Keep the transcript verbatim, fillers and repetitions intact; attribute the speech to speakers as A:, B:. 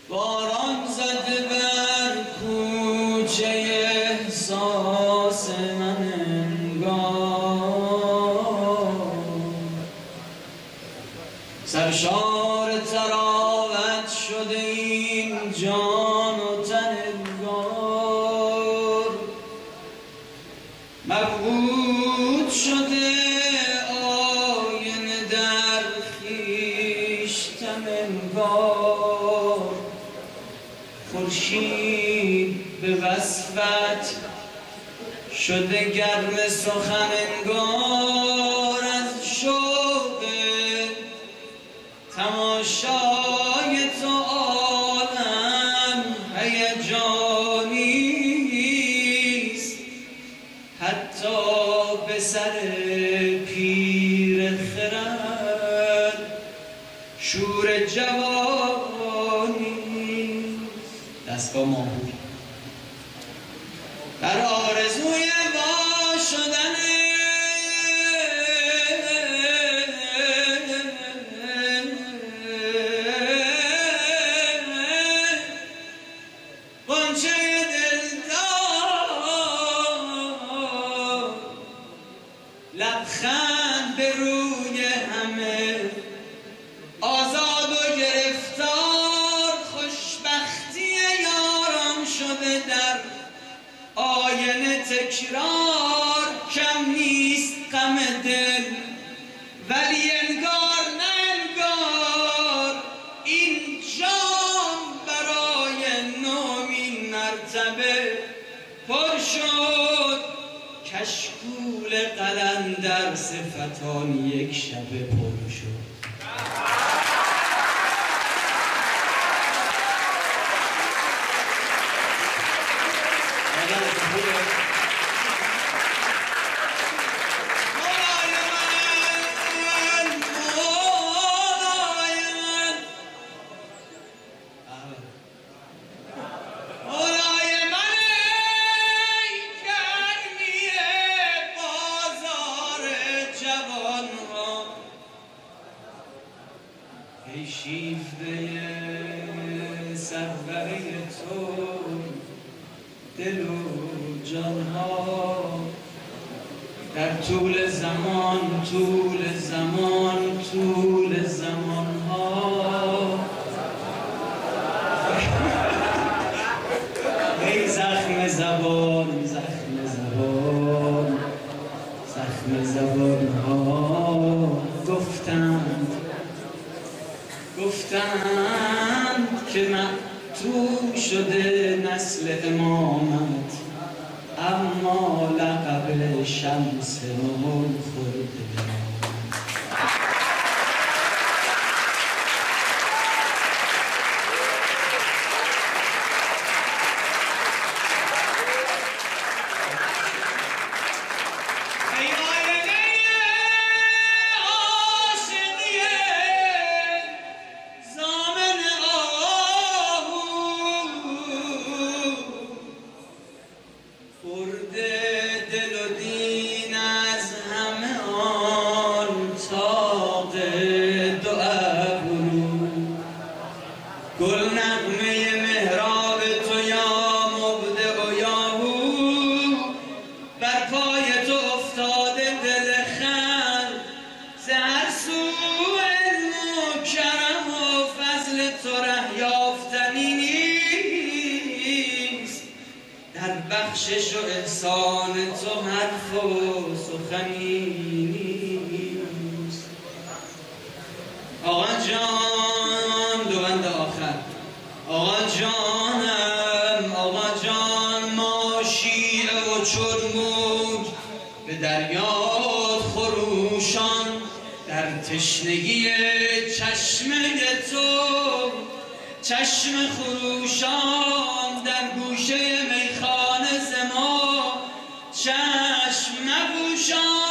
A: باران زده بر کوچه احساس من انگار، سرشار تراوت شده این جان و تن انگار، مبهوت شده آینه در خویشتن انگار، خورشید به وصفت شده گرم سخن انگار، از شوق تماشای تو عالم هیجانیست، حتی به سر پیر خرد شور جوانی. دستگاه ماهور در آرزوی وا شدن غنچه دلدار، لبخند به روی همه آزاد و گرفتار، خوشبختی یاران شده در آینه تکرار، کم نیست غم دل ولی انگار نه انگار، این جام برای نومین مرتبه پر شد، کشکول قلندر صفتان یک شبه پر شد. ای شیفته سروره تو دل و جانها، در طول زمان طول زمان طول زمانها، ای زخم زبان زخم زبان زخم زبانها، گفتند گفتند که مقطوع شده نسل امامت، اما لقب شمس مل خورده. دل و دین از همه آن تاق دو ابرو، گل نغمه محراب تو یا مبدع و یا هو، بر پای تو افتاده دل خلق ز هر سو، علم و کرم و فضل تو ره یافتنی نیست، در بخشش و احسان تو حرف و سخنی نیست. آقا جان دو بند آخر، آقا جانم آقا جان، ما شیعه و چرموک به دریات خروشان، در تشنگی چشمه تو چشم خروشان، در گوشه میخانه ز ما چشم نپوشان.